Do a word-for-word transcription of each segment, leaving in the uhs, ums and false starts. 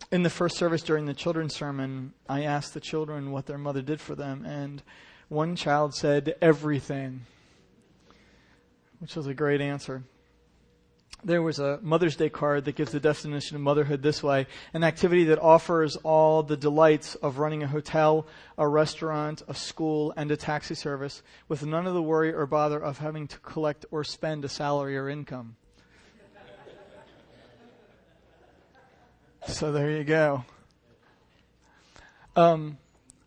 in the first service during the children's sermon, I asked the children what their mother did for them, and one child said everything, which was a great answer. There was a Mother's Day card that gives the definition of motherhood this way: an activity that offers all the delights of running a hotel, a restaurant, a school, and a taxi service with none of the worry or bother of having to collect or spend a salary or income. So there you go. Um,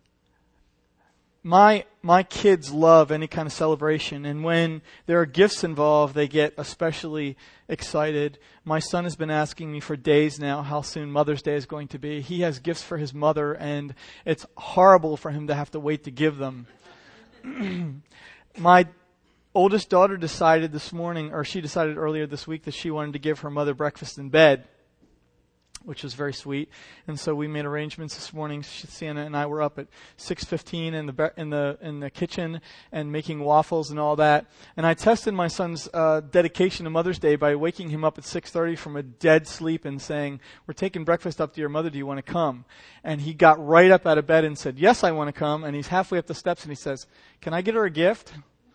my my kids love any kind of celebration, and when there are gifts involved, they get especially excited. My son has been asking me for days now how soon Mother's Day is going to be. He has gifts for his mother, and it's horrible for him to have to wait to give them. My oldest daughter decided this morning, or she decided earlier this week, that she wanted to give her mother breakfast in bed, which was very sweet. And so we made arrangements this morning. Sienna and I were up at six fifteen in the in the in the kitchen and making waffles and all that. And I tested my son's uh, dedication to Mother's Day by waking him up at six thirty from a dead sleep and saying, "We're taking breakfast up to your mother. Do you want to come?" And he got right up out of bed and said, "Yes, I want to come." And he's halfway up the steps and he says, "Can I get her a gift?"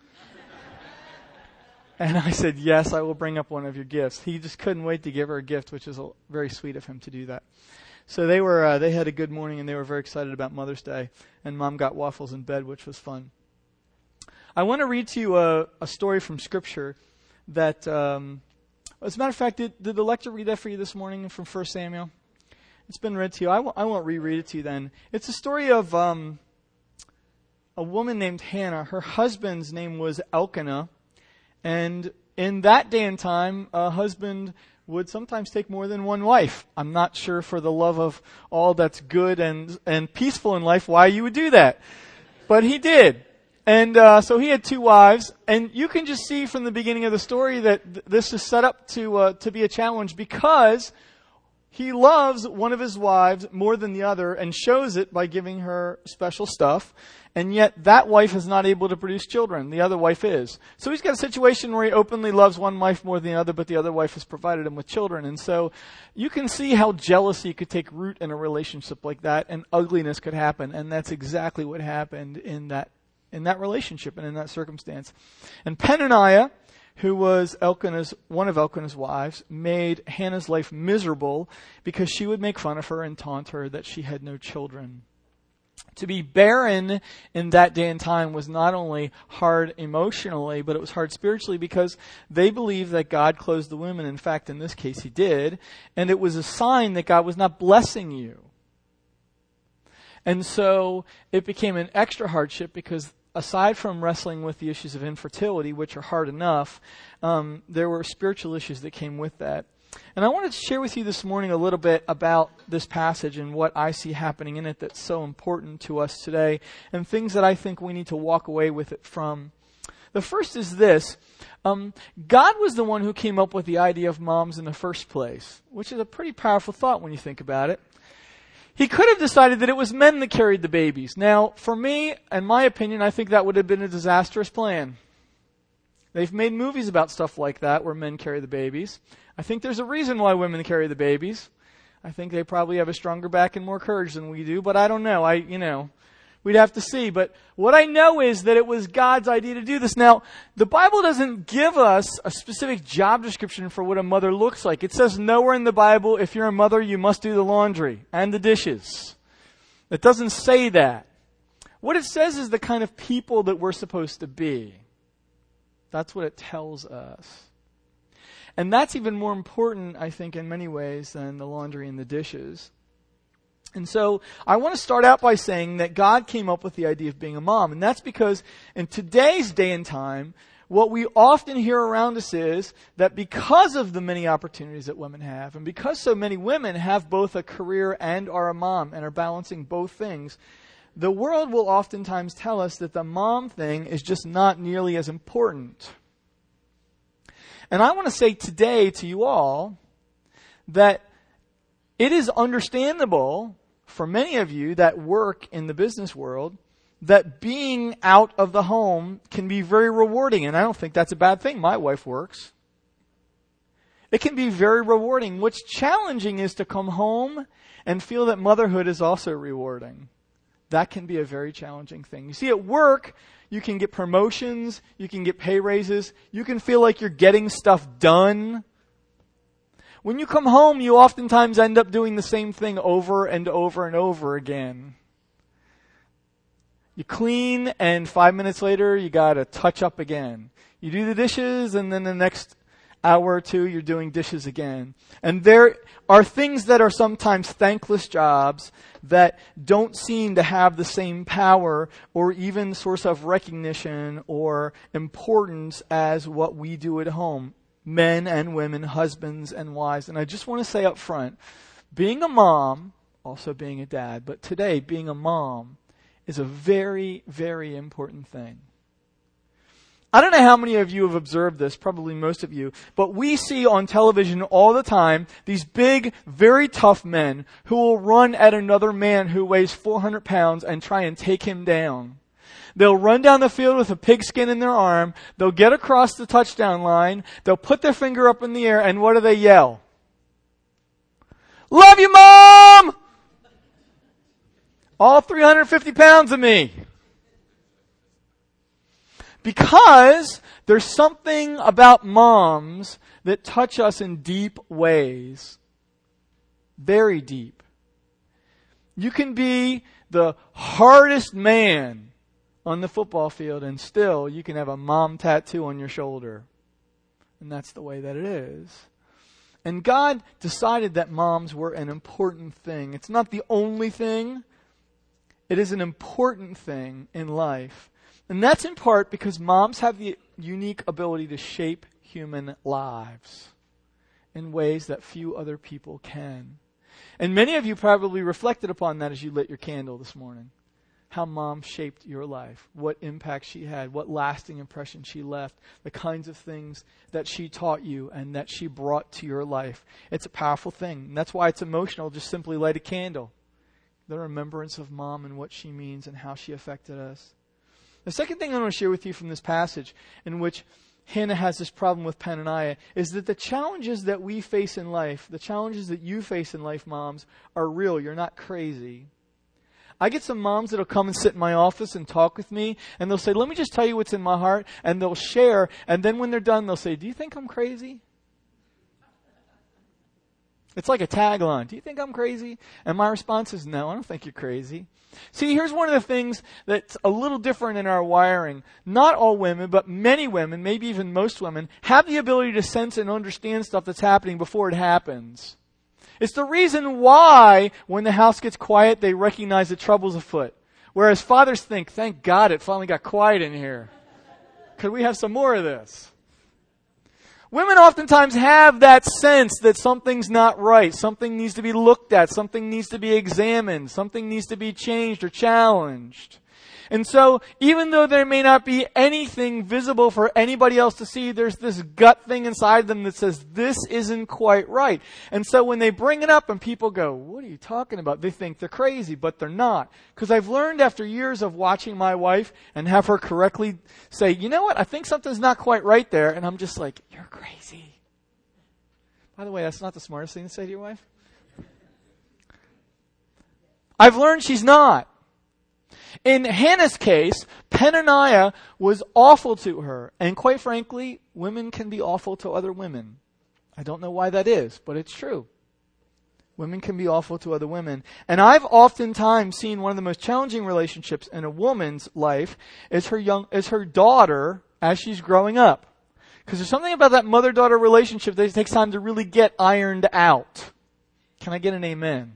And I said, "Yes, I will bring up one of your gifts." He just couldn't wait to give her a gift, which is very sweet of him to do that. So they were uh, they had a good morning, and they were very excited about Mother's Day. And Mom got waffles in bed, which was fun. I want to read to you a, a story from Scripture that, um, as a matter of fact, did, did the lector read that for you this morning from First Samuel? It's been read to you. I, w- I won't reread it to you then. It's a story of um, a woman named Hannah. Her husband's name was Elkanah. And in that day and time, a husband would sometimes take more than one wife. I'm not sure, for the love of all that's good and and peaceful in life, why you would do that. But he did. And uh, so he had two wives. And you can just see from the beginning of the story that th- this is set up to uh, to be a challenge, because he loves one of his wives more than the other and shows it by giving her special stuff. And yet that wife is not able to produce children. The other wife is. So he's got a situation where he openly loves one wife more than the other, but the other wife has provided him with children. And so you can see how jealousy could take root in a relationship like that, and ugliness could happen. And that's exactly what happened in that in that relationship and in that circumstance. And Peninnah, who was Elkanah's, one of Elkanah's wives, made Hannah's life miserable because she would make fun of her and taunt her that she had no children. To be barren in that day and time was not only hard emotionally, but it was hard spiritually, because they believed that God closed the womb. And in fact, in this case, he did. And it was a sign that God was not blessing you. And so it became an extra hardship, because aside from wrestling with the issues of infertility, which are hard enough, um, there were spiritual issues that came with that. And I wanted to share with you this morning a little bit about this passage and what I see happening in it that's so important to us today, and things that I think we need to walk away with it from. The first is this. Um, God was the one who came up with the idea of moms in the first place, which is a pretty powerful thought when you think about it. He could have decided that it was men that carried the babies. Now, for me, in my opinion, I think that would have been a disastrous plan. They've made movies about stuff like that, where men carry the babies. I think there's a reason why women carry the babies. I think they probably have a stronger back and more courage than we do, but I don't know. I, you know, we'd have to see. But what I know is that it was God's idea to do this. Now, the Bible doesn't give us a specific job description for what a mother looks like. It says nowhere in the Bible, if you're a mother, you must do the laundry and the dishes. It doesn't say that. What it says is the kind of people that we're supposed to be. That's what it tells us. And that's even more important, I think, in many ways than the laundry and the dishes. And so I want to start out by saying that God came up with the idea of being a mom. And that's because in today's day and time, what we often hear around us is that because of the many opportunities that women have, and because so many women have both a career and are a mom and are balancing both things, the world will oftentimes tell us that the mom thing is just not nearly as important. And I want to say today to you all that it is understandable for many of you that work in the business world that being out of the home can be very rewarding. And I don't think that's a bad thing. My wife works. It can be very rewarding. What's challenging is to come home and feel that motherhood is also rewarding. That can be a very challenging thing. You see, at work, you can get promotions, you can get pay raises, you can feel like you're getting stuff done. When you come home, you oftentimes end up doing the same thing over and over and over again. You clean, and five minutes later, you got to touch up again. You do the dishes, and then the next hour or two, you're doing dishes again. And there are things that are sometimes thankless jobs that don't seem to have the same power or even source of recognition or importance as what we do at home. Men and women, husbands and wives. And I just want to say up front, being a mom, also being a dad, but today being a mom is a very, very important thing. I don't know how many of you have observed this, probably most of you, but we see on television all the time these big, very tough men who will run at another man who weighs four hundred pounds and try and take him down. They'll run down the field with a pigskin in their arm, they'll get across the touchdown line, they'll put their finger up in the air, and what do they yell? Love you, Mom! All three hundred fifty pounds of me. Because there's something about moms that touch us in deep ways. Very deep. You can be the hardest man on the football field and still you can have a mom tattoo on your shoulder. And that's the way that it is. And God decided that moms were an important thing. It's not the only thing. It is an important thing in life. And that's in part because moms have the unique ability to shape human lives in ways that few other people can. And many of you probably reflected upon that as you lit your candle this morning. How mom shaped your life, what impact she had, what lasting impression she left, the kinds of things that she taught you and that she brought to your life. It's a powerful thing. And that's why it's emotional. Just simply light a candle. The remembrance of mom and what she means and how she affected us. The second thing I want to share with you from this passage in which Hannah has this problem with Peninnah is that the challenges that we face in life, the challenges that you face in life, moms, are real. You're not crazy. I get some moms that'll come and sit in my office and talk with me, and they'll say, let me just tell you what's in my heart, and they'll share, and then when they're done, they'll say, do you think I'm crazy? It's like a tagline. Do you think I'm crazy? And my response is, no, I don't think you're crazy. See, here's one of the things that's a little different in our wiring. Not all women, but many women, maybe even most women, have the ability to sense and understand stuff that's happening before it happens. It's the reason why, when the house gets quiet, they recognize that trouble's afoot. Whereas fathers think, thank God it finally got quiet in here. Could we have some more of this? Women oftentimes have that sense that something's not right. Something needs to be looked at. Something needs to be examined. Something needs to be changed or challenged. And so, even though there may not be anything visible for anybody else to see, there's this gut thing inside them that says, this isn't quite right. And so when they bring it up and people go, what are you talking about? They think they're crazy, but they're not. Because I've learned after years of watching my wife and have her correctly say, you know what, I think something's not quite right there. And I'm just like, you're crazy. By the way, that's not the smartest thing to say to your wife. I've learned she's not. In Hannah's case, Peninnah was awful to her. And quite frankly, women can be awful to other women. I don't know why that is, but it's true. Women can be awful to other women. And I've oftentimes seen one of the most challenging relationships in a woman's life is her young, is her daughter as she's growing up. Because there's something about that mother-daughter relationship that takes time to really get ironed out. Can I get an amen?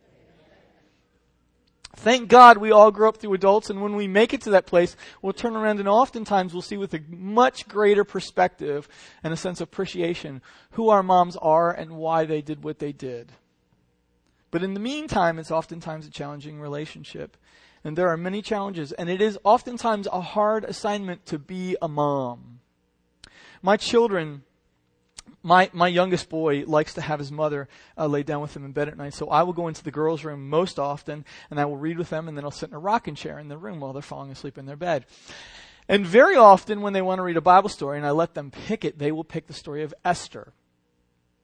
Thank God we all grow up through adults, and when we make it to that place, we'll turn around and oftentimes we'll see with a much greater perspective and a sense of appreciation who our moms are and why they did what they did. But in the meantime, it's oftentimes a challenging relationship. And there are many challenges, and it is oftentimes a hard assignment to be a mom. My children... My my youngest boy likes to have his mother uh, lay down with him in bed at night. So I will go into the girls' room most often, and I will read with them, and then I'll sit in a rocking chair in the room while they're falling asleep in their bed. And very often when they want to read a Bible story, and I let them pick it, they will pick the story of Esther.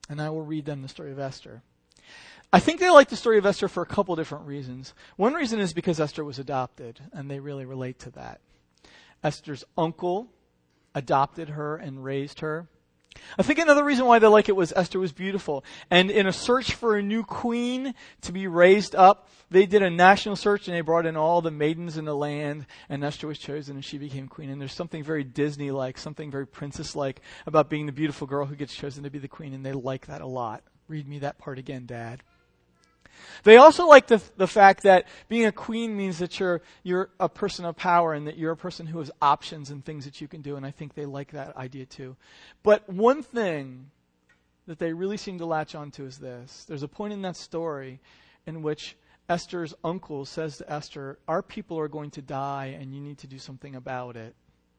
And I will read them the story of Esther. I think they like the story of Esther for a couple different reasons. One reason is because Esther was adopted, and they really relate to that. Esther's uncle adopted her and raised her. I think another reason why they like it was Esther was beautiful. And in a search for a new queen to be raised up, they did a national search and they brought in all the maidens in the land, and Esther was chosen and she became queen. And there's something very Disney-like, something very princess-like about being the beautiful girl who gets chosen to be the queen, and they like that a lot. Read me that part again, Dad. They also like the the fact that being a queen means that you're you're a person of power and that you're a person who has options and things that you can do, and I think they like that idea too. But one thing that they really seem to latch onto is this. There's a point in that story in which Esther's uncle says to Esther, our people are going to die and you need to do something about it.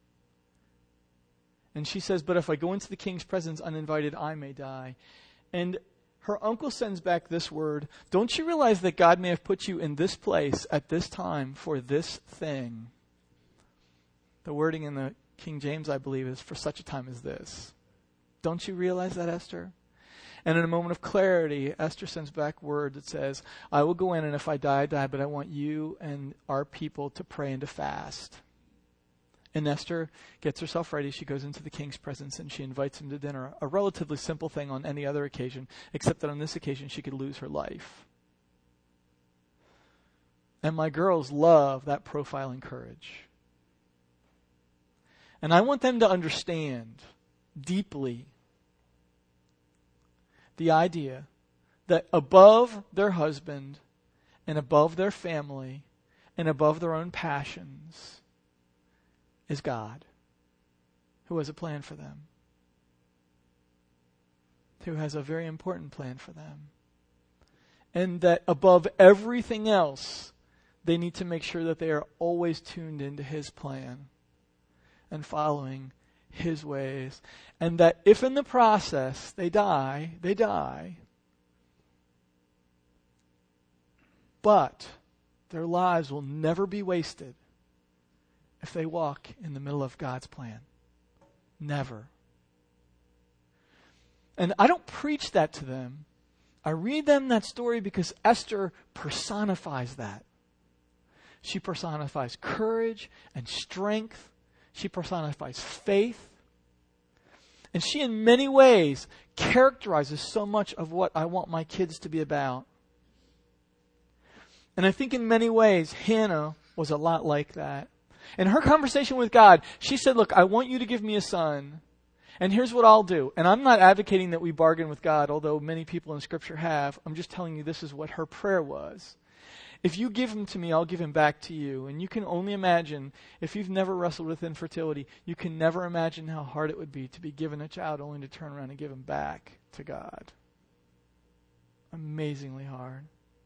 And she says, but if I go into the king's presence uninvited, I may die. And her uncle sends back this word, don't you realize that God may have put you in this place at this time for this thing? The wording in the King James, I believe, is for such a time as this. Don't you realize that, Esther? And in a moment of clarity, Esther sends back word that says, I will go in, and if I die, I die, but I want you and our people to pray and to fast. And Esther gets herself ready. She goes into the king's presence and she invites him to dinner. A relatively simple thing on any other occasion, except that on this occasion she could lose her life. And my girls love that profile and courage. And I want them to understand deeply the idea that above their husband and above their family and above their own passions is God, who has a plan for them, who has a very important plan for them. And that above everything else, they need to make sure that they are always tuned into His plan and following His ways. And that if in the process they die, they die. But their lives will never be wasted if they walk in the middle of God's plan. Never. And I don't preach that to them. I read them that story because Esther personifies that. She personifies courage and strength. She personifies faith. And she, in many ways, characterizes so much of what I want my kids to be about. And I think in many ways, Hannah was a lot like that. In her conversation with God, she said, look, I want you to give me a son, and here's what I'll do. And I'm not advocating that we bargain with God, although many people in Scripture have. I'm just telling you this is what her prayer was. If you give him to me, I'll give him back to you. And you can only imagine, if you've never wrestled with infertility, you can never imagine how hard it would be to be given a child only to turn around and give him back to God. Amazingly hard.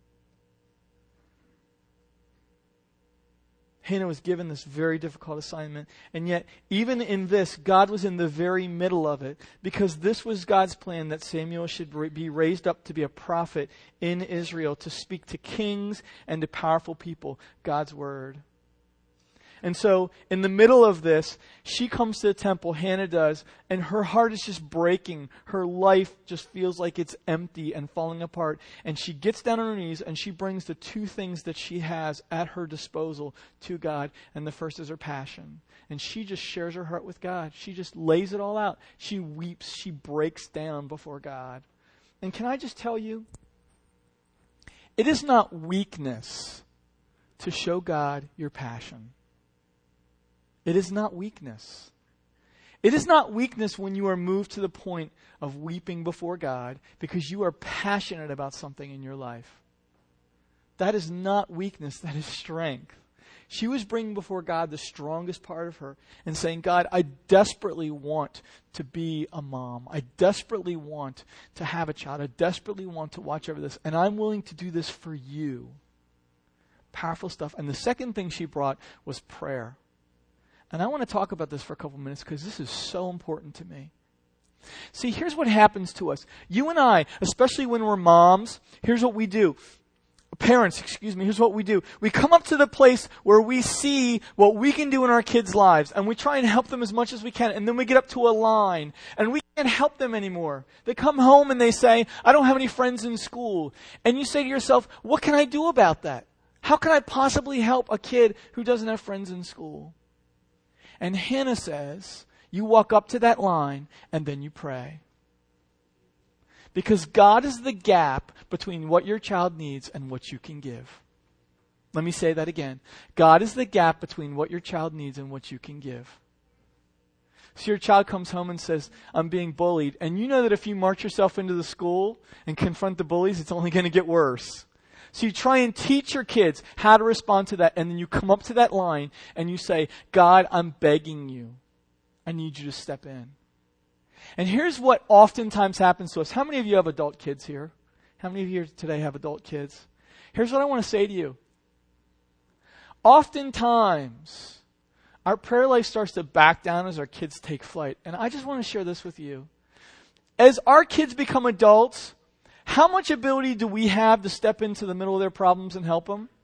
Hannah was given this very difficult assignment, and yet even in this, God was in the very middle of it, because this was God's plan that Samuel should be raised up to be a prophet in Israel, to speak to kings and to powerful people God's word. And so in the middle of this, she comes to the temple, Hannah does, and her heart is just breaking. Her life just feels like it's empty and falling apart. And she gets down on her knees and she brings the two things that she has at her disposal to God. And the first is her passion. And she just shares her heart with God. She just lays it all out. She weeps. She breaks down before God. And can I just tell you, it is not weakness to show God your passion. It is not weakness. It is not weakness when you are moved to the point of weeping before God because you are passionate about something in your life. That is not weakness, that is strength. She was bringing before God the strongest part of her and saying, God, I desperately want to be a mom. I desperately want to have a child. I desperately want to watch over this. And I'm willing to do this for you. Powerful stuff. And the second thing she brought was prayer. And I want to talk about this for a couple minutes because this is so important to me. See, here's what happens to us. You and I, especially when we're moms, here's what we do. Parents, excuse me, here's what we do. We come up to the place where we see what we can do in our kids' lives, and we try and help them as much as we can, and then we get up to a line, and we can't help them anymore. They come home and they say, I don't have any friends in school. And you say to yourself, what can I do about that? How can I possibly help a kid who doesn't have friends in school? And Hannah says, you walk up to that line and then you pray. Because God is the gap between what your child needs and what you can give. Let me say that again. God is the gap between what your child needs and what you can give. So your child comes home and says, I'm being bullied. And you know that if you march yourself into the school and confront the bullies, it's only going to get worse. So you try and teach your kids how to respond to that. And then you come up to that line and you say, God, I'm begging you. I need you to step in. And here's what oftentimes happens to us. How many of you have adult kids here? How many of you here today have adult kids? Here's what I want to say to you. Oftentimes, our prayer life starts to back down as our kids take flight. And I just want to share this with you. As our kids become adults, how much ability do we have to step into the middle of their problems and help them?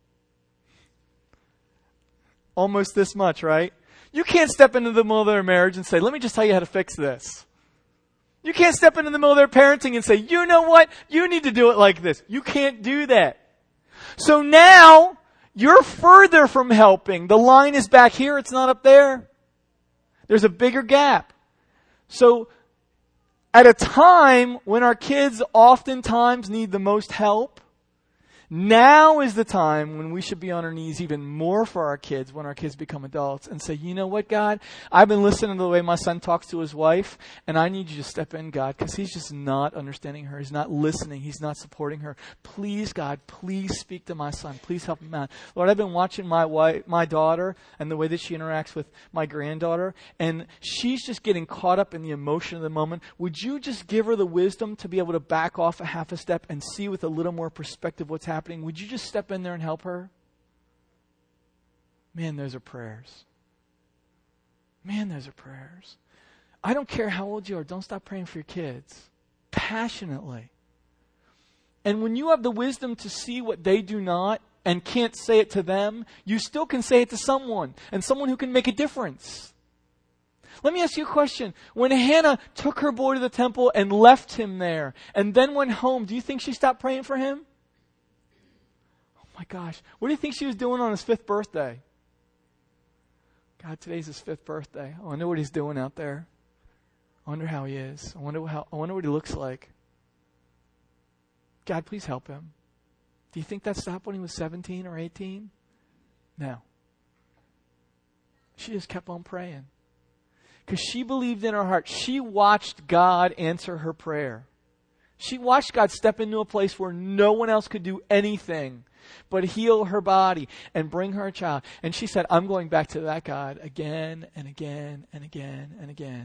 Almost this much, right? You can't step into the middle of their marriage and say, let me just tell you how to fix this. You can't step into the middle of their parenting and say, you know what? You need to do it like this. You can't do that. So now, you're further from helping. The line is back here. It's not up there. There's a bigger gap. So, at a time when our kids oftentimes need the most help, now is the time when we should be on our knees even more for our kids when our kids become adults and say, you know what, God? I've been listening to the way my son talks to his wife, and I need you to step in, God, because he's just not understanding her. He's not listening. He's not supporting her. Please, God, please speak to my son. Please help him out. Lord, I've been watching my wife, my daughter and the way that she interacts with my granddaughter, and she's just getting caught up in the emotion of the moment. Would you just give her the wisdom to be able to back off a half a step and see with a little more perspective what's happening? Would you just step in there and help her? Man, those are prayers. Man, those are prayers. I don't care how old you are. Don't stop praying for your kids. Passionately. And when you have the wisdom to see what they do not and can't say it to them, you still can say it to someone. And someone who can make a difference. Let me ask you a question. When Hannah took her boy to the temple and left him there and then went home, do you think she stopped praying for him? My gosh, what do you think she was doing on his fifth birthday? God, today's his fifth birthday. I wonder what he's doing out there. I wonder how he is. I wonder how. I wonder what he looks like. God, please help him. Do you think that stopped when he was seventeen or eighteen? No. She just kept on praying. Because she believed in her heart. She watched God answer her prayer. She watched God step into a place where no one else could do anything but heal her body and bring her a child. And she said, I'm going back to that God again and again and again and again.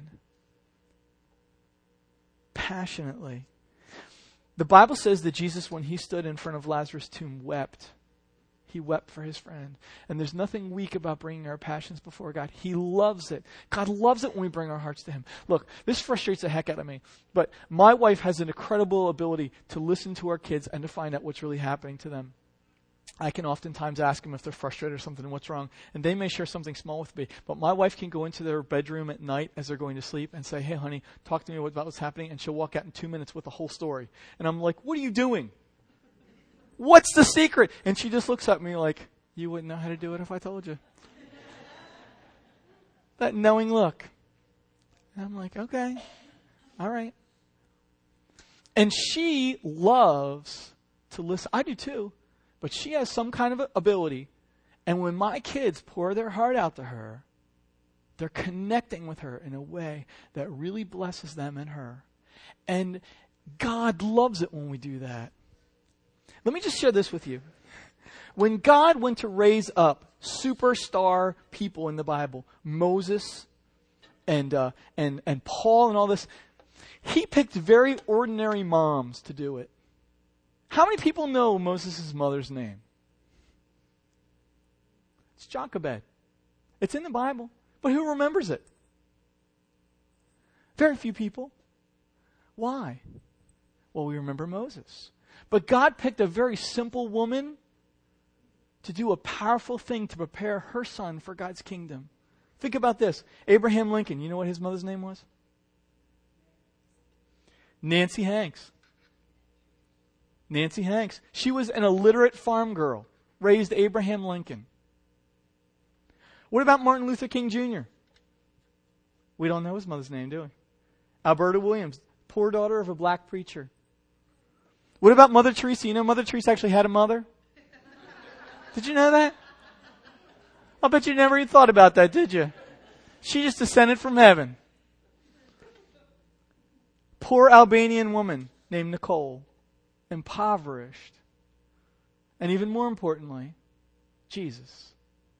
Passionately. The Bible says that Jesus, when he stood in front of Lazarus' tomb, wept. He wept for his friend. And there's nothing weak about bringing our passions before God. He loves it. God loves it when we bring our hearts to him. Look, this frustrates the heck out of me. But my wife has an incredible ability to listen to our kids and to find out what's really happening to them. I can oftentimes ask them if they're frustrated or something and what's wrong. And they may share something small with me. But my wife can go into their bedroom at night as they're going to sleep and say, hey, honey, talk to me about what's happening. And she'll walk out in two minutes with the whole story. And I'm like, what are you doing? What's the secret? And she just looks at me like, you wouldn't know how to do it if I told you. That knowing look. And I'm like, okay, all right. And she loves to listen. I do too. But she has some kind of ability. And when my kids pour their heart out to her, they're connecting with her in a way that really blesses them and her. And God loves it when we do that. Let me just share this with you. When God went to raise up superstar people in the Bible, Moses and uh, and and Paul and all this, he picked very ordinary moms to do it. How many people know Moses' mother's name? It's Jochebed. It's in the Bible. But who remembers it? Very few people. Why? Well, we remember Moses. But God picked a very simple woman to do a powerful thing to prepare her son for God's kingdom. Think about this. Abraham Lincoln, you know what his mother's name was? Nancy Hanks. Nancy Hanks. She was an illiterate farm girl, raised Abraham Lincoln. What about Martin Luther King Junior? We don't know his mother's name, do we? Alberta Williams, poor daughter of a black preacher. What about Mother Teresa? You know Mother Teresa actually had a mother? Did you know that? I bet you never even thought about that, did you? She just descended from heaven. Poor Albanian woman named Nicole. Impoverished. And even more importantly, Jesus.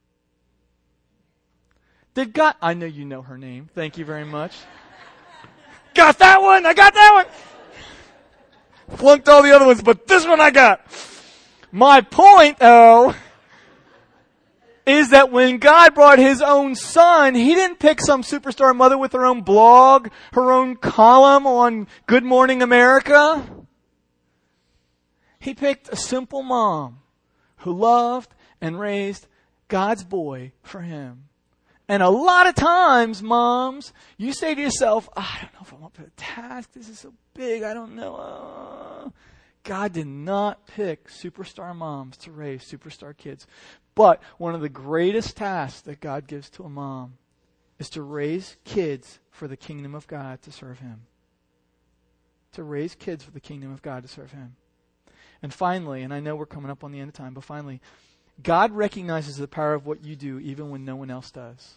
Did God... I know you know her name. Thank you very much. Got that one! I got that one! Flunked all the other ones, but this one I got. My point, though, is that when God brought His own Son, He didn't pick some superstar mother with her own blog, her own column on Good Morning America. He picked a simple mom who loved and raised God's boy for Him. And a lot of times, moms, you say to yourself, oh, I don't know if I'm up to the task. This is so big. I don't know. Uh. God did not pick superstar moms to raise superstar kids. But one of the greatest tasks that God gives to a mom is to raise kids for the kingdom of God to serve Him. To raise kids for the kingdom of God to serve Him. And finally, and I know we're coming up on the end of time, but finally, God recognizes the power of what you do even when no one else does.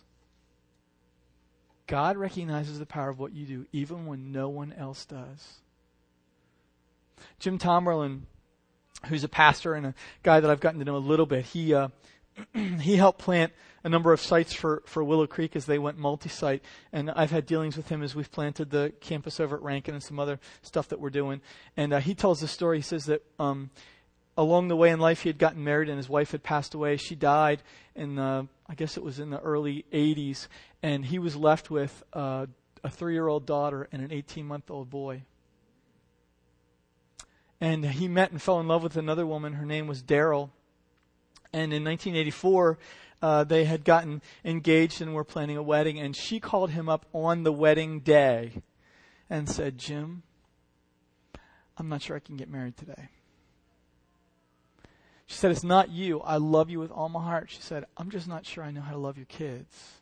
God recognizes the power of what you do even when no one else does. Jim Tomberlin, who's a pastor and a guy that I've gotten to know a little bit, he uh, he helped plant a number of sites for, for Willow Creek as they went multi-site. And I've had dealings with him as we've planted the campus over at Rankin and some other stuff that we're doing. And uh, he tells the story. He says that um, along the way in life, he had gotten married and his wife had passed away. She died in, uh, I guess it was in the early eighties. And he was left with uh, a three-year-old daughter and an eighteen-month-old boy. And he met and fell in love with another woman. Her name was Daryl. And in nineteen eighty-four, uh, they had gotten engaged and were planning a wedding. And she called him up on the wedding day and said, Jim, I'm not sure I can get married today. She said, it's not you. I love you with all my heart. She said, I'm just not sure I know how to love your kids.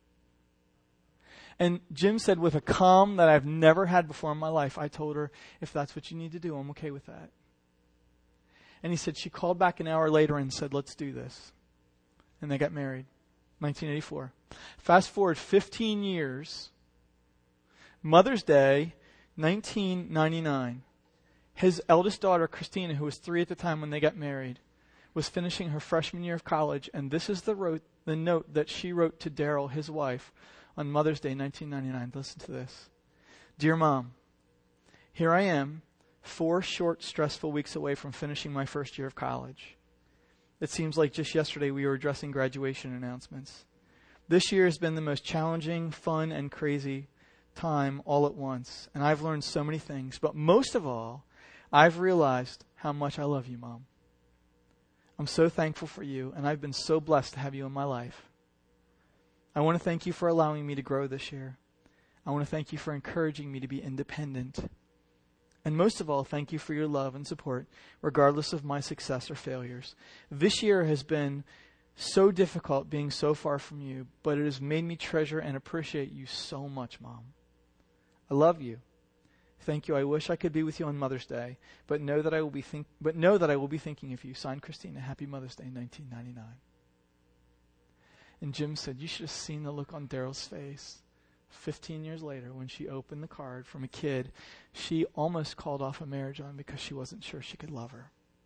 And Jim said, with a calm that I've never had before in my life, I told her, if that's what you need to do, I'm okay with that. And he said, she called back an hour later and said, let's do this. And they got married, nineteen eighty-four. Fast forward fifteen years, Mother's Day, nineteen ninety-nine. His eldest daughter, Christina, who was three at the time when they got married, was finishing her freshman year of college. And this is the, wrote, the note that she wrote to Daryl, his wife, on Mother's Day, nineteen ninety-nine. Listen to this. Dear Mom, here I am, four short, stressful weeks away from finishing my first year of college. It seems like just yesterday we were addressing graduation announcements. This year has been the most challenging, fun, and crazy time all at once. And I've learned so many things. But most of all, I've realized how much I love you, Mom. I'm so thankful for you, and I've been so blessed to have you in my life. I want to thank you for allowing me to grow this year. I want to thank you for encouraging me to be independent. And most of all, thank you for your love and support, regardless of my success or failures. This year has been so difficult being so far from you, but it has made me treasure and appreciate you so much, Mom. I love you. Thank you. I wish I could be with you on Mother's Day, but know that I will be think but know that I will be thinking of you. Signed, Christina. Happy Mother's Day, nineteen ninety-nine. And Jim said, you should have seen the look on Daryl's face. Fifteen years later, when she opened the card from a kid she almost called off a marriage on because she wasn't sure she could love her.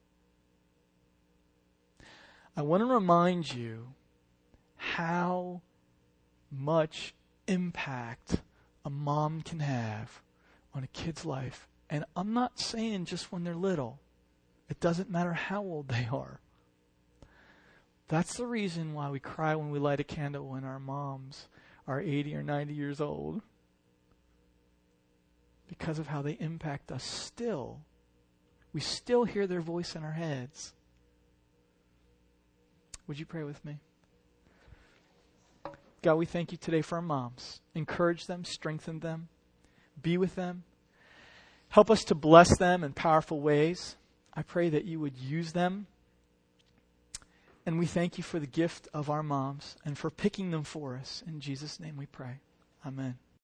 I want to remind you how much impact a mom can have on a kid's life. And I'm not saying just when they're little. It doesn't matter how old they are. That's the reason why we cry when we light a candle when our moms are eighty or ninety years old. Because of how they impact us still. We still hear their voice in our heads. Would you pray with me? God, we thank you today for our moms. Encourage them, strengthen them, be with them. Help us to bless them in powerful ways. I pray that you would use them. And we thank you for the gift of our moms and for picking them for us. In Jesus' name we pray. Amen.